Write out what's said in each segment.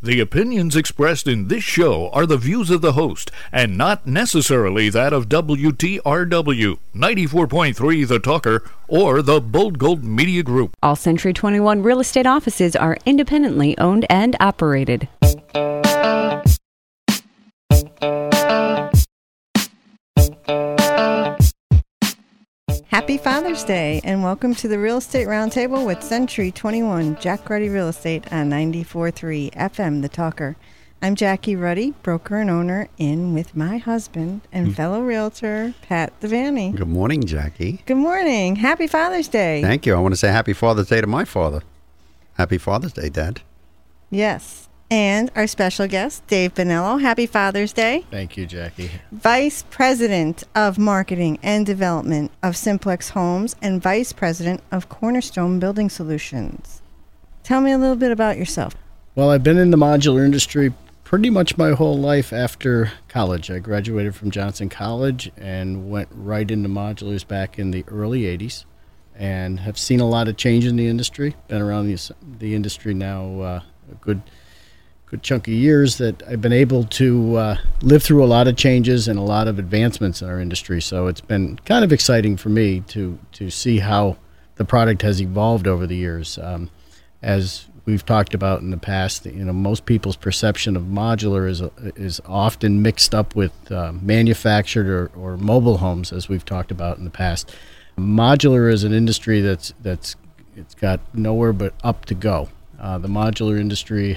The opinions expressed in this show are the views of the host and not necessarily that of WTRW, 94.3 The Talker, or the Bold Gold Media Group. All Century 21 real estate offices are independently owned and operated. Happy Father's Day, and welcome to the Real Estate Roundtable with Century 21, Jack Ruddy Real Estate on 94.3 FM, The Talker. I'm Jackie Ruddy, broker and owner, in with my husband and fellow realtor, Pat Devaney. Good morning, Jackie. Good morning. Happy Father's Day. Thank you. I want to say Happy Father's Day to my father. Happy Father's Day, Dad. Yes. And our special guest, Dave Bonello. Happy Father's Day. Thank you, Jackie. Vice President of Marketing and Development of Simplex Homes and Vice President of Cornerstone Building Solutions. Tell me a little bit about yourself. Well, I've been in the modular industry pretty much my whole life after college. I graduated from Johnson College and went right into modulars back in the early 80s and have seen a lot of change in the industry. Been around the industry now a good chunk of years that I've been able to live through a lot of changes and a lot of advancements in our industry. So it's been kind of exciting for me to see how the product has evolved over the years. As we've talked about in the past, most people's perception of modular is often mixed up with manufactured or mobile homes, as we've talked about in the past. Modular is an industry that's it's got nowhere but up to go. The modular industry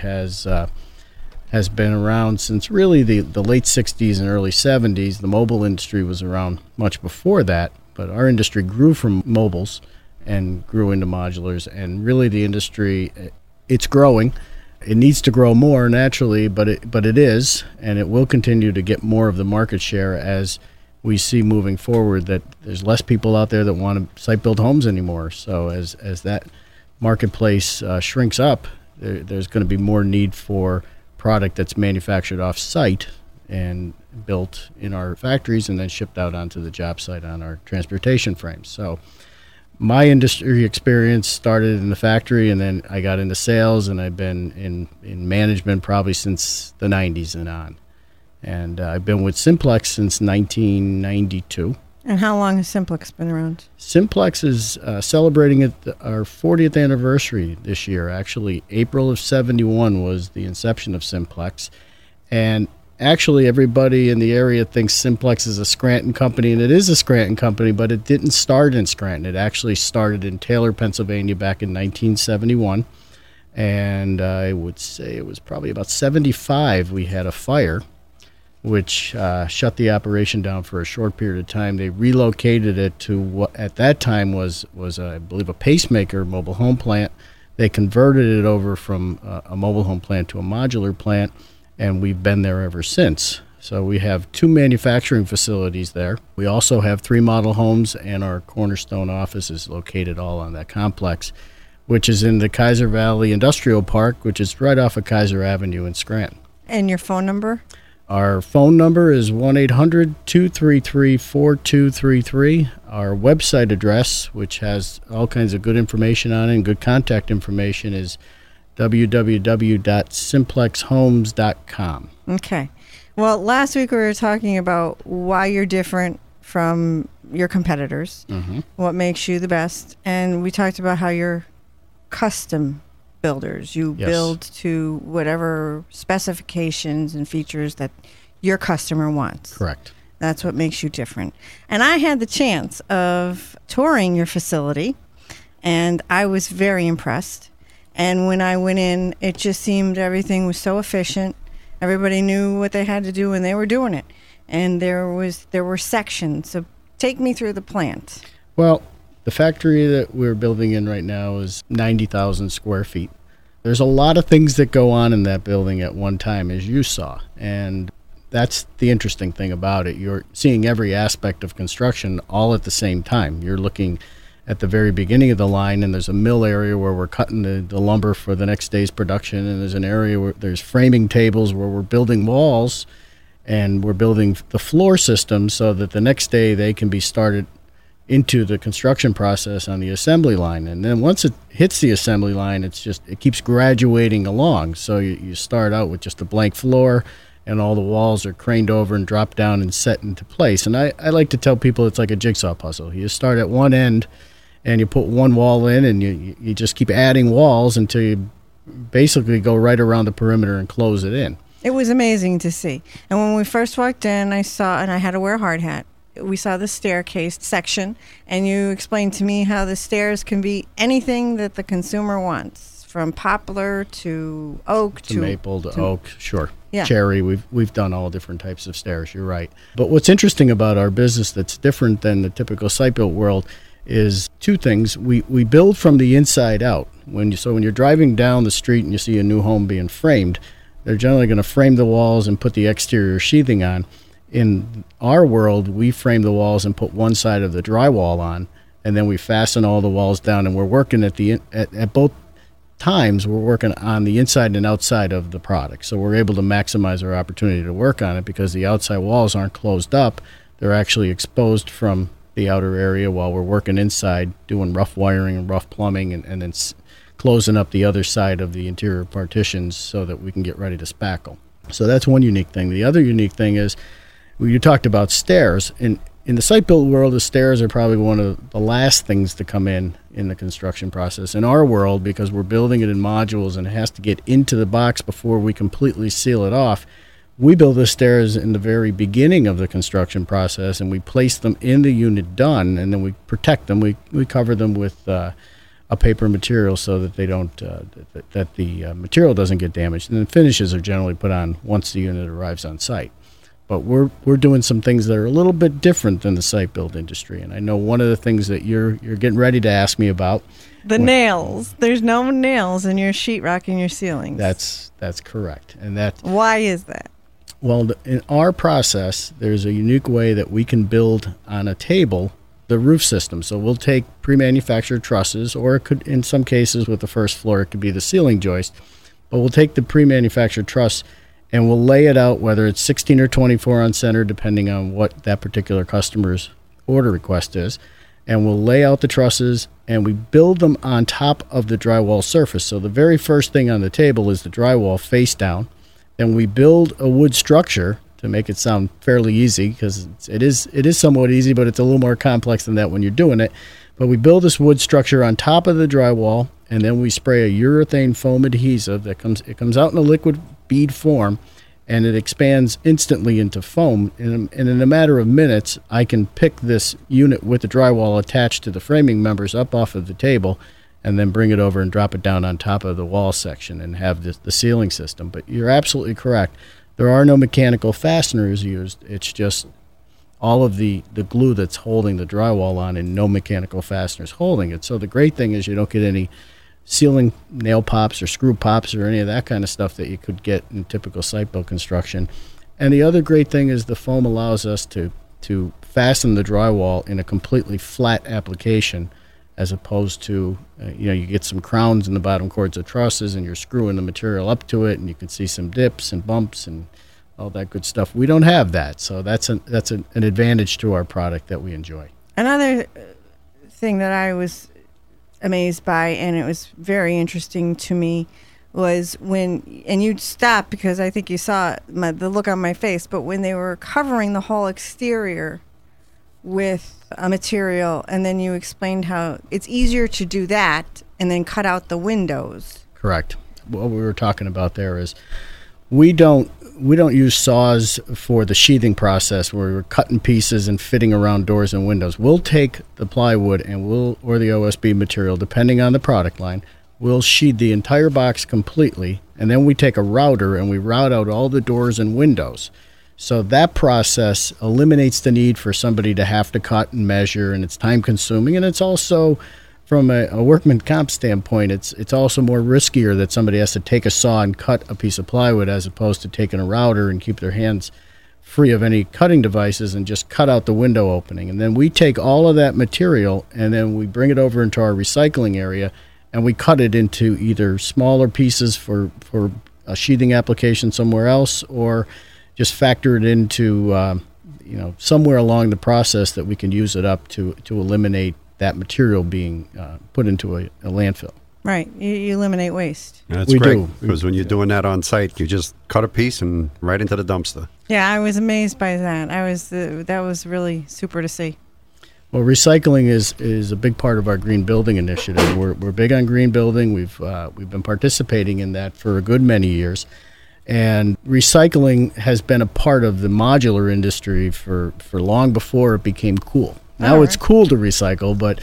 has been around since really the late 60s and early 70s. The mobile industry was around much before that, but our industry grew from mobiles and grew into modulars. And really the industry, it's growing. It needs to grow more naturally, but it is, and it will continue to get more of the market share as we see moving forward that there's less people out there that want to site-build homes anymore. So as that marketplace shrinks up, there's going to be more need for product that's manufactured off-site and built in our factories and then shipped out onto the job site on our transportation frames. So my industry experience started in the factory, and then I got into sales, and I've been in management probably since the 90s and on. And I've been with Simplex since 1992. And how long has Simplex been around? Simplex is celebrating our 40th anniversary this year. Actually, April of 71 was the inception of Simplex. And actually, everybody in the area thinks Simplex is a Scranton company, and it is a Scranton company, but it didn't start in Scranton. It actually started in Taylor, Pennsylvania back in 1971. And I would say it was probably about 75 we had a fire, which shut the operation down for a short period of time. They relocated it to what at that time was I believe, a pacemaker mobile home plant. They converted it over from a mobile home plant to a modular plant, and we've been there ever since. So we have 2 manufacturing facilities there. We also have 3 model homes, and our Cornerstone office is located all on that complex, which is in the Kaiser Valley Industrial Park, which is right off of Kaiser Avenue in Scranton. And your phone number? Our phone number is 1-800-233-4233. Our website address, which has all kinds of good information on it and good contact information, is www.simplexhomes.com. Okay. Well, last week we were talking about why you're different from your competitors, what makes you the best, and we talked about how you're custom builders. You build to whatever specifications and features that your customer wants. Correct. That's what makes you different. And I had the chance of touring your facility, and I was very impressed. And when I went in, it just seemed everything was so efficient. Everybody knew what they had to do, and they were doing it. And there were sections. So take me through the plant. Well, the factory that we're building in right now is 90,000 square feet. There's a lot of things that go on in that building at one time, as you saw. And that's the interesting thing about it. You're seeing every aspect of construction all at the same time. You're looking at the very beginning of the line, and there's a mill area where we're cutting the lumber for the next day's production, and there's an area where there's framing tables where we're building walls, and we're building the floor system so that the next day they can be started into the construction process on the assembly line. And then once it hits the assembly line, it keeps graduating along. So you start out with just a blank floor, and all the walls are craned over and drop down and set into place. And I like to tell people it's like a jigsaw puzzle. You start at one end, and you put one wall in, and you just keep adding walls until you basically go right around the perimeter and close it in. It was amazing to see. And when we first walked in, I had to wear a hard hat. We saw the staircase section, and you explained to me how the stairs can be anything that the consumer wants, from poplar to oak to maple to oak, sure. Yeah. Cherry, we've done all different types of stairs, you're right. But what's interesting about our business that's different than the typical site-built world is two things. We build from the inside out. When you're driving down the street and you see a new home being framed, they're generally going to frame the walls and put the exterior sheathing on. In our world, we frame the walls and put one side of the drywall on, and then we fasten all the walls down, and we're working at both times, we're working on the inside and outside of the product. So we're able to maximize our opportunity to work on it because the outside walls aren't closed up. They're actually exposed from the outer area while we're working inside, doing rough wiring and rough plumbing, and then closing up the other side of the interior partitions so that we can get ready to spackle. So that's one unique thing. The other unique thing is, you talked about stairs. In the site-built world, the stairs are probably one of the last things to come in the construction process. In our world, because we're building it in modules and it has to get into the box before we completely seal it off, we build the stairs in the very beginning of the construction process, and we place them in the unit done, and then we protect them. We cover them with a paper material so that they don't that the material doesn't get damaged. And then finishes are generally put on once the unit arrives on site. But we're doing some things that are a little bit different than the site build industry. And I know one of the things that you're getting ready to ask me about. Nails. There's no nails in your sheetrock and your ceilings. That's correct. And why is that? Well, in our process, there's a unique way that we can build on a table the roof system. So we'll take pre-manufactured trusses, or it could, in some cases with the first floor, it could be the ceiling joist. But we'll take the pre-manufactured truss and we'll lay it out, whether it's 16 or 24 on center, depending on what that particular customer's order request is. And we'll lay out the trusses, and we build them on top of the drywall surface. So the very first thing on the table is the drywall face down. Then we build a wood structure to make it sound fairly easy, because it is somewhat easy, but it's a little more complex than that when you're doing it. But we build this wood structure on top of the drywall, and then we spray a urethane foam adhesive it comes out in a liquid bead form, and it expands instantly into foam. And in a matter of minutes, I can pick this unit with the drywall attached to the framing members up off of the table, and then bring it over and drop it down on top of the wall section and have the ceiling system. But you're absolutely correct. There are no mechanical fasteners used. It's just all of the glue that's holding the drywall on, and no mechanical fasteners holding it. So the great thing is you don't get any ceiling nail pops or screw pops or any of that kind of stuff that you could get in typical site-built construction. And the other great thing is the foam allows us to fasten the drywall in a completely flat application, as opposed to, you get some crowns in the bottom cords of trusses, and you're screwing the material up to it, and you can see some dips and bumps and all that good stuff. We don't have that, so that's an advantage to our product that we enjoy. Another thing that I was amazed by, and it was very interesting to me, was and you stopped because I think you saw the look on my face, but when they were covering the whole exterior with a material, and then you explained how it's easier to do that and then cut out the windows. Correct. What we were talking about there is we don't use saws for the sheathing process where we're cutting pieces and fitting around doors and windows. We'll take the plywood or the OSB material, depending on the product line. We'll sheathe the entire box completely, and then we take a router and we route out all the doors and windows. So that process eliminates the need for somebody to have to cut and measure, and it's time consuming, and it's also, from a workman comp standpoint, it's also more riskier that somebody has to take a saw and cut a piece of plywood as opposed to taking a router and keep their hands free of any cutting devices and just cut out the window opening. And then we take all of that material and then we bring it over into our recycling area, and we cut it into either smaller pieces for a sheathing application somewhere else, or just factor it into somewhere along the process that we can use it up to eliminate that material being put into a landfill. Right. You eliminate waste. That's We great, do. because when you're doing that on site, you just cut a piece and right into the dumpster. Yeah, I was amazed by that. That was really super to see. Well, recycling is a big part of our green building initiative. We're big on green building. We've been participating in that for a good many years, and recycling has been a part of the modular industry for long before it became cool. Now it's cool to recycle, but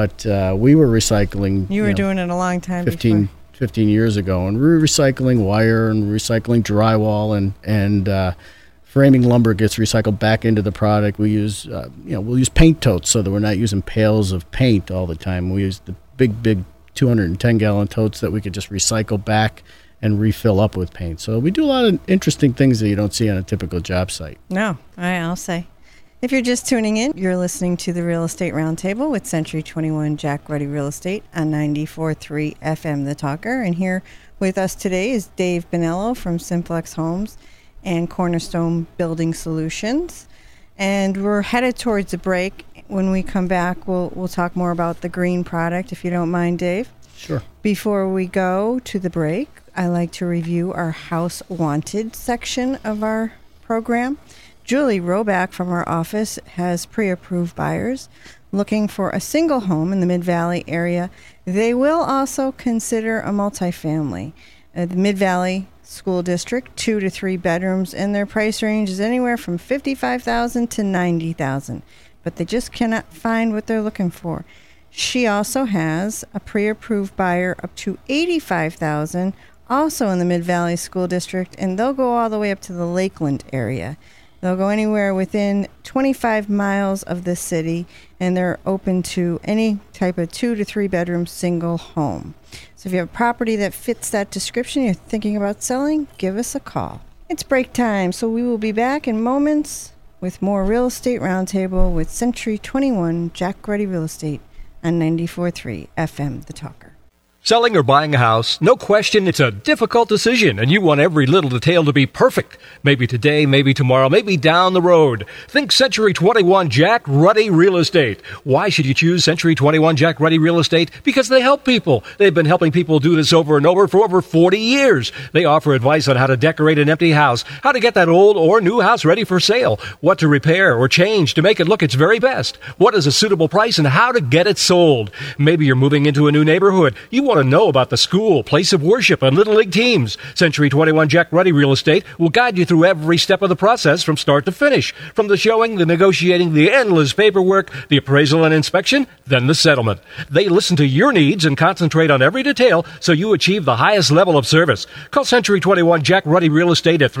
we were recycling. You were doing it a long time 15 years ago, and we were recycling wire and recycling drywall, and framing lumber gets recycled back into the product. We use we'll use paint totes so that we're not using pails of paint all the time. We use the big 210-gallon totes that we could just recycle back and refill up with paint. So we do a lot of interesting things that you don't see on a typical job site. No, I'll say. If you're just tuning in, you're listening to the Real Estate Roundtable with Century 21 Jack Ruddy Real Estate on 94.3 FM The Talker. And here with us today is Dave Bonello from Simplex Homes and Cornerstone Building Solutions. And we're headed towards a break. When we come back, we'll talk more about the green product, if you don't mind, Dave. Sure. Before we go to the break, I like to review our House Wanted section of our program. Julie Roback from our office has pre-approved buyers looking for a single home in the Mid-Valley area. They will also consider a multifamily. The Mid-Valley School District, 2 to 3 bedrooms, and their price range is anywhere from $55,000 to $90,000. But they just cannot find what they're looking for. She also has a pre-approved buyer up to $85,000, also in the Mid-Valley School District, and they'll go all the way up to the Lakeland area. They'll go anywhere within 25 miles of the city, and they're open to any type of 2 to 3 bedroom single home. So if you have a property that fits that description, you're thinking about selling, give us a call. It's break time, so we will be back in moments with more Real Estate Roundtable with Century 21 Jack Ruddy Real Estate on 94.3 FM The Talker. Selling or buying a house, no question, it's a difficult decision, and you want every little detail to be perfect. Maybe today, maybe tomorrow, maybe down the road. Think Century 21 Jack Ruddy Real Estate. Why should you choose Century 21 Jack Ruddy Real Estate? Because they help people. They've been helping people do this over and over for over 40 years. They offer advice on how to decorate an empty house, how to get that old or new house ready for sale, what to repair or change to make it look its very best, what is a suitable price, and how to get it sold. Maybe you're moving into a new neighborhood. You want to know about the school, place of worship, and Little League teams. Century 21 Jack Ruddy Real Estate will guide you through every step of the process from start to finish. From the showing, the negotiating, the endless paperwork, the appraisal and inspection, then the settlement. They listen to your needs and concentrate on every detail so you achieve the highest level of service. Call Century 21 Jack Ruddy Real Estate at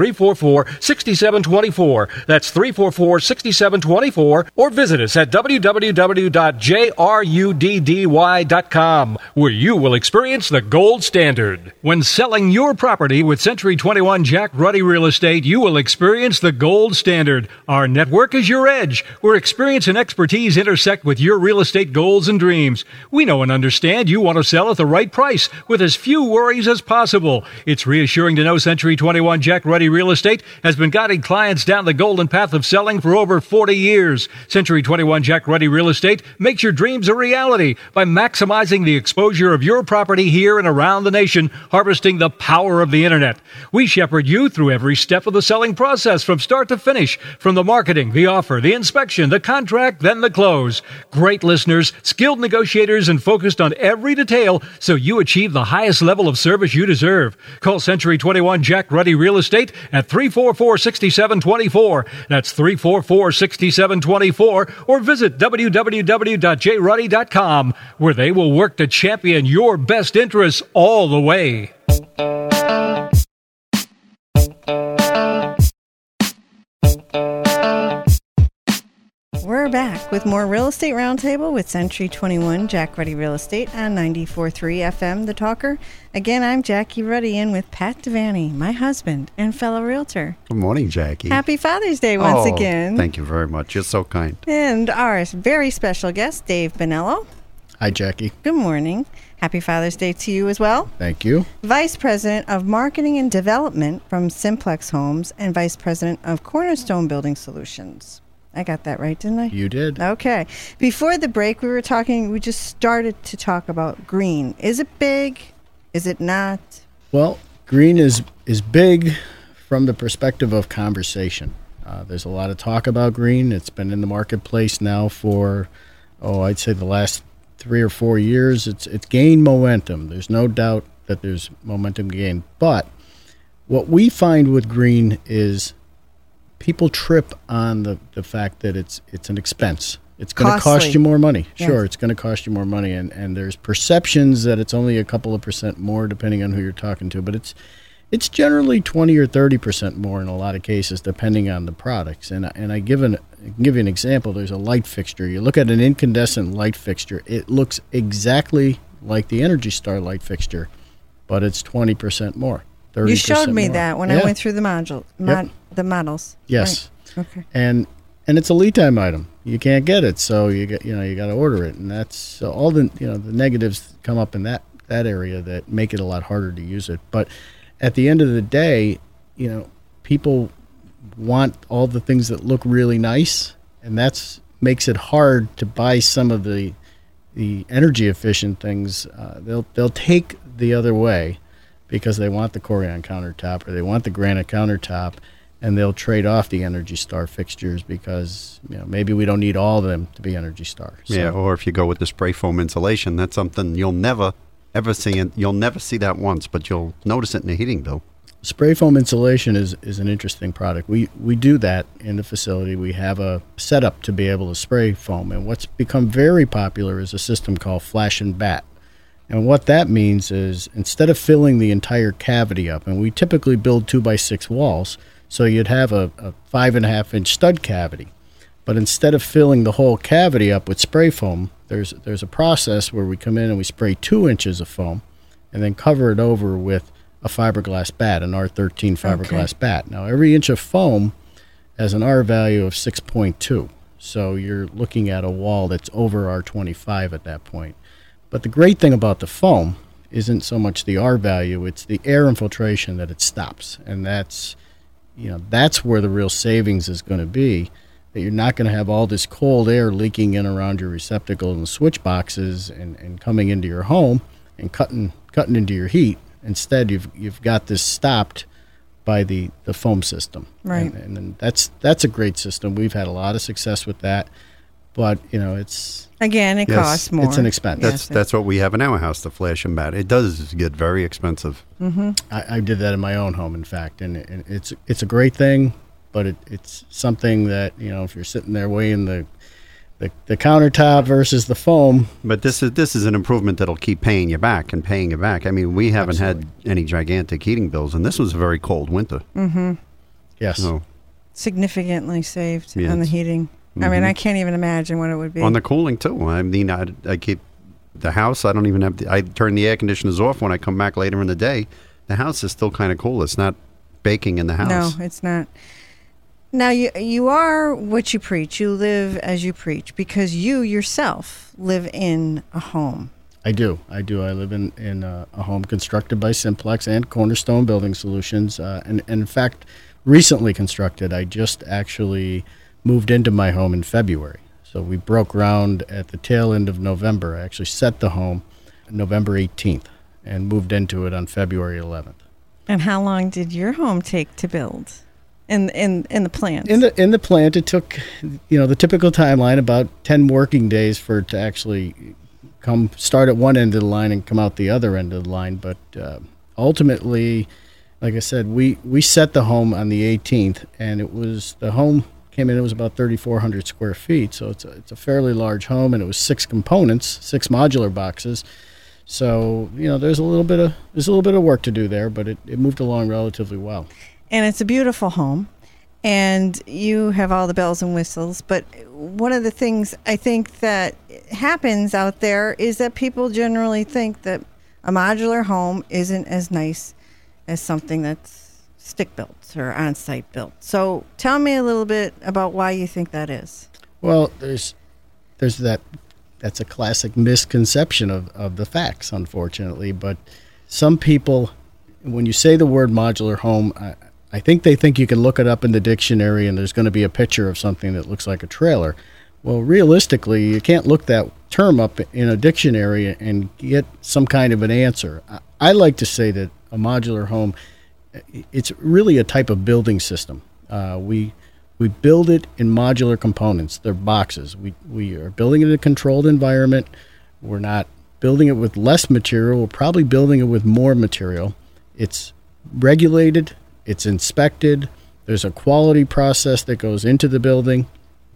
344-6724. That's 344-6724. Or visit us at www.jruddy.com, where you will experience the gold standard. When selling your property with Century 21 Jack Ruddy Real Estate, you will experience the gold standard. Our network is your edge, where experience and expertise intersect with your real estate goals and dreams. We know and understand you want to sell at the right price with as few worries as possible. It's reassuring to know Century 21 Jack Ruddy Real Estate has been guiding clients down the golden path of selling for over 40 years. Century 21 Jack Ruddy Real Estate makes your dreams a reality by maximizing the exposure of your property here and around the nation, harvesting the power of the internet. We shepherd you through every step of the selling process from start to finish, from the marketing, the offer, the inspection, the contract, then the close. Great listeners, skilled negotiators, and focused on every detail so you achieve the highest level of service you deserve. Call Century 21 Jack Ruddy Real Estate at 344-6724. That's 344-6724, or visit www.jruddy.com, where they will work to champion your best interests all the way. We're back with more Real Estate Roundtable with Century 21 Jack Ruddy Real Estate on 94.3 FM The Talker. Again, I'm Jackie Ruddy, in with Pat Devaney, my husband and fellow realtor. Good morning, Jackie. Happy Father's Day once again. Thank you very much. You're so kind. And our very special guest, Dave Bonello. Hi, Jackie. Good morning. Happy Father's Day to you as well. Thank you. Vice President of Marketing and Development from Simplex Homes and Vice President of Cornerstone Building Solutions. I got that right, didn't I? You did. Okay. Before the break, we just started to talk about green. Is it big? Is it not? Well, green is big from the perspective of conversation. There's a lot of talk about green. It's been in the marketplace now for, I'd say the last 3 or 4 years. It's gained momentum. There's no doubt that there's momentum gained. But what we find with green is people trip on the fact that it's an expense. It's going to cost you more money. Sure, It's going to cost you more money. And there's perceptions that it's only a couple of percent more depending on who you're talking to. But it's generally 20 or 30% more in a lot of cases depending on the products. And I can give you an example. There's a light fixture. You look at an incandescent light fixture. It looks exactly like the Energy Star light fixture, but it's 20% more. You showed me more. that when I went through the the models. Yes. Right. Okay. And it's a lead time item. You can't get it, so you got to order it, and that's so all the the negatives come up in that area that make it a lot harder to use it. But at the end of the day, people want all the things that look really nice, and that's makes it hard to buy some of the energy efficient things. They'll take the other way because they want the Corian countertop or they want the granite countertop, and they'll trade off the Energy Star fixtures because maybe we don't need all of them to be Energy Star. So. Yeah, or if you go with the spray foam insulation, that's something you'll never ever see it. You'll never see that once, but you'll notice it in the heating bill. Spray foam insulation is an interesting product. We do that in the facility. We have a setup to be able to spray foam, and what's become very popular is a system called Flash and Bat. And what that means is instead of filling the entire cavity up, and we typically build 2x6 walls, so you'd have a 5.5-inch stud cavity. But instead of filling the whole cavity up with spray foam, there's a process where we come in and we spray 2 inches of foam and then cover it over with a fiberglass bat, an R13 fiberglass bat. Now, every inch of foam has an R value of 6.2. So you're looking at a wall that's over R25 at that point. But the great thing about the foam isn't so much the R value, it's the air infiltration that it stops. And that's where the real savings is going to be, that you're not going to have all this cold air leaking in around your receptacle and switch boxes and coming into your home and cutting into your heat. Instead, you've got this stopped by the foam system. Right. And that's a great system. We've had a lot of success with that. But, it's... Again, it costs more. It's an expense. That's what we have in our house, the Flash and Bat. It does get very expensive. Mm-hmm. I did that in my own home, in fact, and it's a great thing, but it's something that, if you're sitting there weighing the countertop versus the foam. But this is an improvement that'll keep paying you back. I mean, we haven't had any gigantic heating bills, and this was a very cold winter. Mm-hmm. Yes. So, significantly saved on the heating. I mean, I can't even imagine what it would be. On the cooling, too. I mean, I keep the house, I don't even have I turn the air conditioners off when I come back later in the day. The house is still kind of cool. It's not baking in the house. No, it's not. Now, you are what you preach. You live as you preach because you yourself live in a home. I do. I live in a home constructed by Simplex and Cornerstone Building Solutions. And in fact, recently constructed. I just actually moved into my home in February. So we broke ground at the tail end of November. I actually set the home November 18th and moved into it on February 11th. And how long did your home take to build in the plant? In the plant, it took, the typical timeline, about 10 working days for it to actually start at one end of the line and come out the other end of the line. But ultimately, like I said, we set the home on the 18th, and the home came in, it was about 3,400 square feet, so it's a fairly large home, and it was 6 components, 6 modular boxes. So there's a little bit of work to do there, but it moved along relatively well. And it's a beautiful home, and you have all the bells and whistles. But one of the things I think that happens out there is that people generally think that a modular home isn't as nice as something that's stick-built or on-site built. So tell me a little bit about why you think that is. Well, there's that's a classic misconception of the facts, unfortunately. But some people, when you say the word modular home, I think they think you can look it up in the dictionary and there's going to be a picture of something that looks like a trailer. Well, realistically, you can't look that term up in a dictionary and get some kind of an answer. I like to say that a modular home, it's really a type of building system. We build it in modular components. They're boxes. We are building it in a controlled environment. We're not building it with less material. We're probably building it with more material. It's regulated. It's inspected. There's a quality process that goes into the building.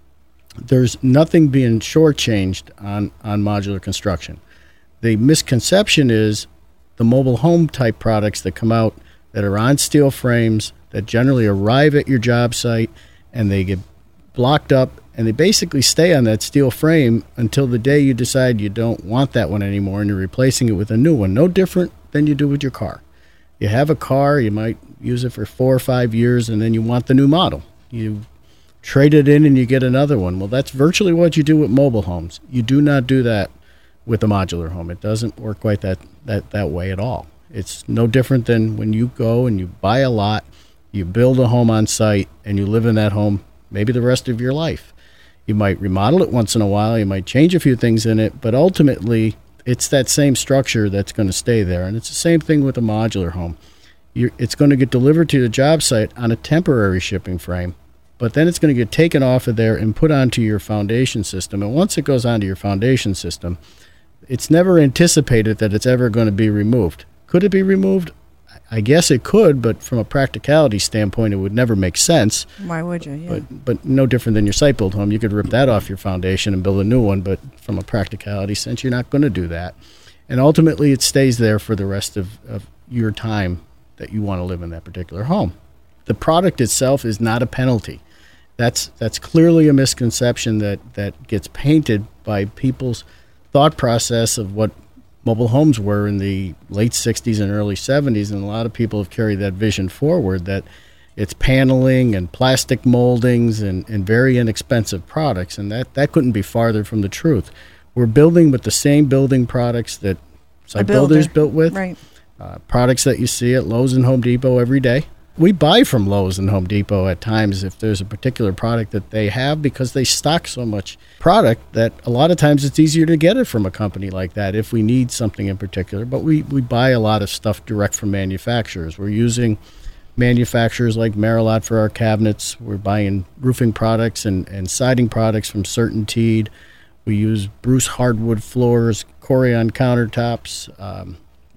There's nothing being shortchanged on modular construction. The misconception is the mobile home type products that come out that are on steel frames that generally arrive at your job site and they get blocked up and they basically stay on that steel frame until the day you decide you don't want that one anymore and you're replacing it with a new one. No different than you do with your car. You have a car, you might use it for 4 or 5 years, and then you want the new model. You trade it in and you get another one. Well, that's virtually what you do with mobile homes. You do not do that with a modular home. It doesn't work quite that way at all. It's no different than when you go and you buy a lot, you build a home on site, and you live in that home maybe the rest of your life. You might remodel it once in a while, you might change a few things in it, but ultimately it's that same structure that's going to stay there. And it's the same thing with a modular home. It's going to get delivered to the job site on a temporary shipping frame, but then it's going to get taken off of there and put onto your foundation system. And once it goes onto your foundation system, it's never anticipated that it's ever going to be removed. Could it be removed? I guess it could, but from a practicality standpoint, it would never make sense. Why would you? Yeah. But no different than your site-built home. You could rip that off your foundation and build a new one, but from a practicality sense, you're not going to do that. And ultimately, it stays there for the rest of your time that you want to live in that particular home. The product itself is not a penalty. That's clearly a misconception that gets painted by people's thought process of what mobile homes were in the late 60s and early 70s, and a lot of people have carried that vision forward, that it's paneling and plastic moldings and very inexpensive products, and that couldn't be farther from the truth. We're building with the same building products that site builders built with, right. Products that you see at Lowe's and Home Depot every day. We buy from Lowe's and Home Depot at times if there's a particular product that they have, because they stock so much product that a lot of times it's easier to get it from a company like that if we need something in particular. But we buy a lot of stuff direct from manufacturers. We're using manufacturers like Merillat for our cabinets. We're buying roofing products and siding products from CertainTeed. We use Bruce hardwood floors, Corian countertops.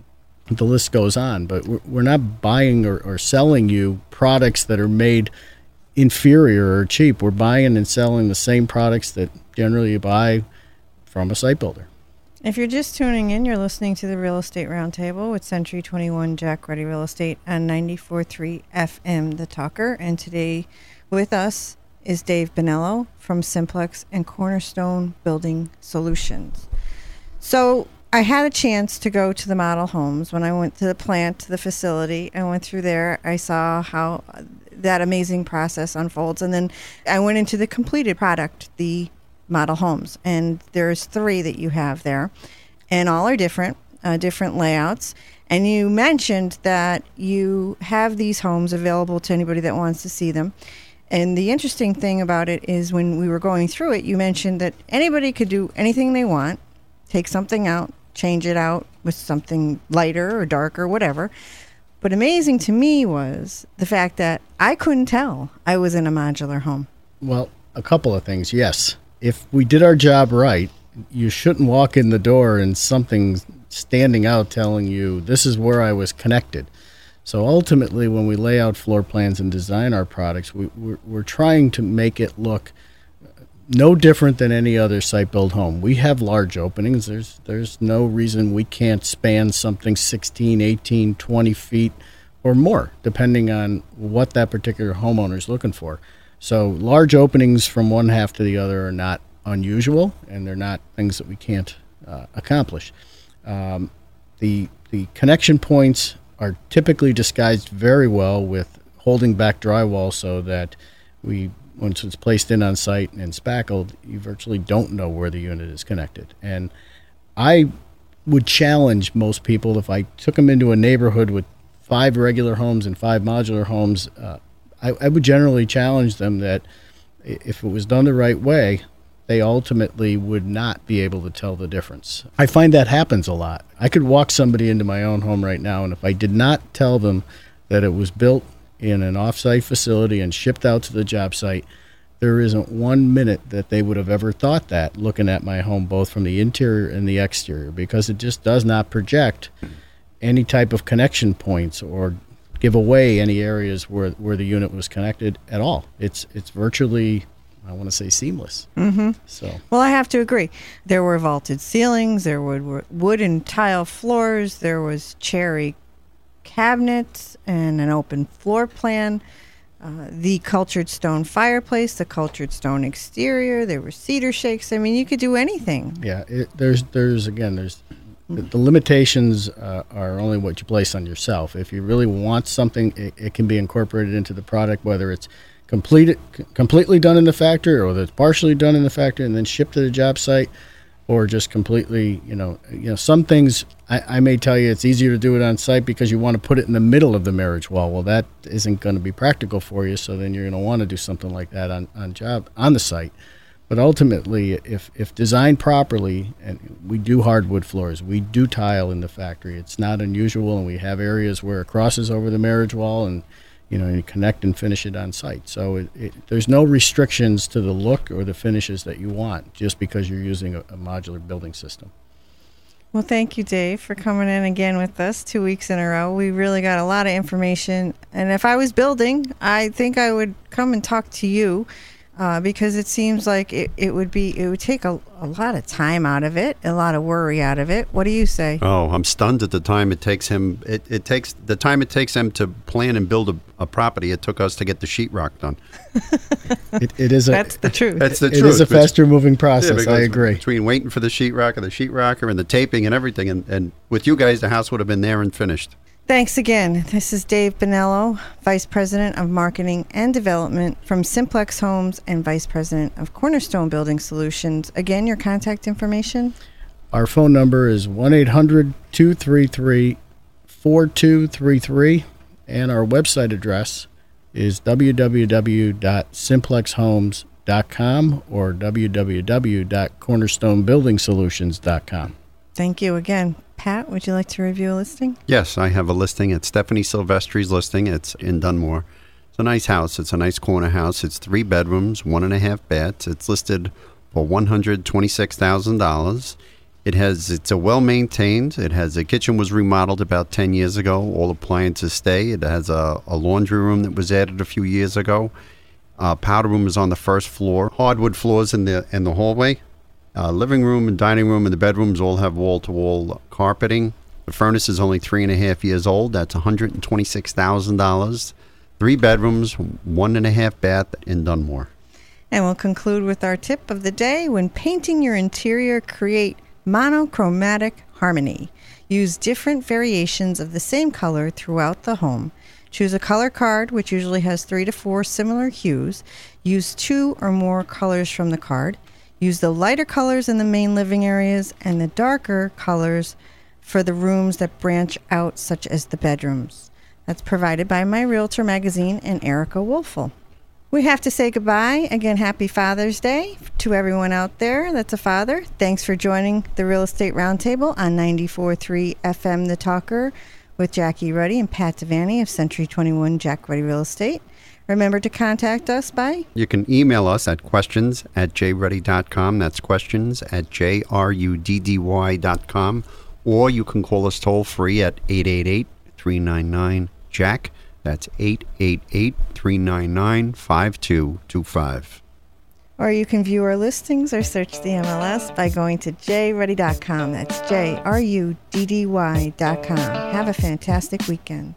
The list goes on, but we're not buying or selling you products that are made inferior or cheap. We're buying and selling the same products that generally you buy from a site builder. If you're just tuning in, you're listening to the Real Estate Roundtable with Century 21 Jack Ruddy Real Estate on 94.3 FM, The Talker. And today with us is Dave Bonello from Simplex and Cornerstone Building Solutions. So I had a chance to go to the model homes. When I went to the plant, to the facility, I went through there. I saw how that amazing process unfolds. And then I went into the completed product, the model homes. And there's 3 that you have there. And all are different layouts. And you mentioned that you have these homes available to anybody that wants to see them. And the interesting thing about it is when we were going through it, you mentioned that anybody could do anything they want, take something out, change it out with something lighter or darker, whatever. But amazing to me was the fact that I couldn't tell I was in a modular home. Well, a couple of things. Yes. If we did our job right, you shouldn't walk in the door and something's standing out telling you this is where I was connected. So ultimately, when we lay out floor plans and design our products, we're trying to make it look no different than any other site-built home. We have large openings. There's no reason we can't span something 16, 18, 20 feet or more, depending on what that particular homeowner is looking for. So large openings from one half to the other are not unusual, and they're not things that we can't accomplish. The connection points are typically disguised very well with holding back drywall so that once it's placed in on site and spackled, you virtually don't know where the unit is connected. And I would challenge most people, if I took them into a neighborhood with 5 regular homes and 5 modular homes, I would generally challenge them that if it was done the right way, they ultimately would not be able to tell the difference. I find that happens a lot. I could walk somebody into my own home right now, and if I did not tell them that it was built in an off-site facility and shipped out to the job site, there isn't 1 minute that they would have ever thought that looking at my home, both from the interior and the exterior, because it just does not project any type of connection points or give away any areas where the unit was connected at all. It's virtually, I want to say, seamless. Mm-hmm. So, well, I have to agree. There were vaulted ceilings, there were wood and tile floors, there was cherry cabinets and an open floor plan. The cultured stone fireplace, the cultured stone exterior, there were cedar shakes. I mean, you could do anything. Yeah, there's the limitations are only what you place on yourself. If you really want something, it can be incorporated into the product, whether it's completely done in the factory or that's partially done in the factory and then shipped to the job site, or just completely, some things I may tell you it's easier to do it on site because you want to put it in the middle of the marriage wall. Well, that isn't going to be practical for you, so then you're going to want to do something like that on the site. But ultimately, if designed properly, and we do hardwood floors, we do tile in the factory. It's not unusual, and we have areas where it crosses over the marriage wall, and you connect and finish it on site. So there's no restrictions to the look or the finishes that you want just because you're using a modular building system. Well, thank you, Dave, for coming in again with us 2 weeks in a row. We really got a lot of information. And if I was building, I think I would come and talk to you because it seems like it would take a lot of time out of it, a lot of worry out of it. What do you say? Oh, I'm stunned at the time it takes him. It takes the time it takes him to plan and build a property. It took us to get the sheetrock done. That's the truth. That's the truth. It is a faster moving process. I agree. Between waiting for the sheetrock and the sheetrocker and the taping and everything, and with you guys, the house would have been there and finished. Thanks again. This is Dave Bonello, Vice President of Marketing and Development from Simplex Homes and Vice President of Cornerstone Building Solutions. Again, your contact information? Our phone number is 1-800-233-4233, and our website address is www.simplexhomes.com or www.cornerstonebuildingsolutions.com. Thank you again. Pat, would you like to review a listing? Yes, I have a listing. It's Stephanie Silvestri's listing. It's in Dunmore. It's a nice house. It's a nice corner house. It's 3 bedrooms, 1.5 baths. It's listed for $126,000. It's a well-maintained. The kitchen was remodeled about 10 years ago. All appliances stay. It has a laundry room that was added a few years ago. Powder room is on the first floor. Hardwood floors in the hallway. Living room and dining room and the bedrooms all have wall-to-wall carpeting. The furnace is only 3.5 years old. That's $126,000. 3 bedrooms, 1.5 bath in Dunmore. And we'll conclude with our tip of the day. When painting your interior, create monochromatic harmony. Use different variations of the same color throughout the home. Choose a color card, which usually has 3 to 4 similar hues. Use 2 or more colors from the card. Use the lighter colors in the main living areas and the darker colors for the rooms that branch out, such as the bedrooms. That's provided by My Realtor Magazine and Erica Wolfel. We have to say goodbye. Again, happy Father's Day to everyone out there that's a father. Thanks for joining the Real Estate Roundtable on 94.3 FM The Talker with Jackie Ruddy and Pat Devaney of Century 21 Jack Ruddy Real Estate. Remember to contact us by? You can email us at questions@jruddy.com. That's questions@jruddy.com. Or you can call us toll free at 888-399-JACK. That's 888-399-5225. Or you can view our listings or search the MLS by going to jruddy.com. That's jruddy.com. Have a fantastic weekend.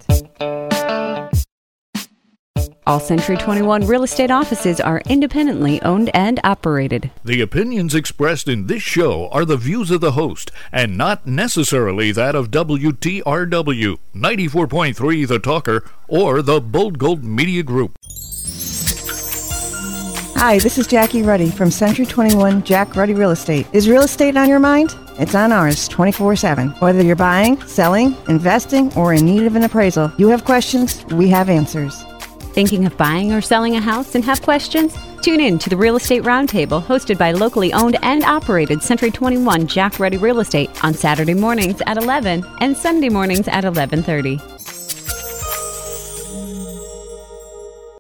All Century 21 real estate offices are independently owned and operated. The opinions expressed in this show are the views of the host and not necessarily that of WTRW, 94.3 The Talker, or the Bold Gold Media Group. Hi, this is Jackie Ruddy from Century 21 Jack Ruddy Real Estate. Is real estate on your mind? It's on ours 24/7. Whether you're buying, selling, investing, or in need of an appraisal, you have questions, we have answers. Thinking of buying or selling a house and have questions? Tune in to the Real Estate Roundtable hosted by locally owned and operated Century 21 Jack Ruddy Real Estate on Saturday mornings at 11 and Sunday mornings at 11:30.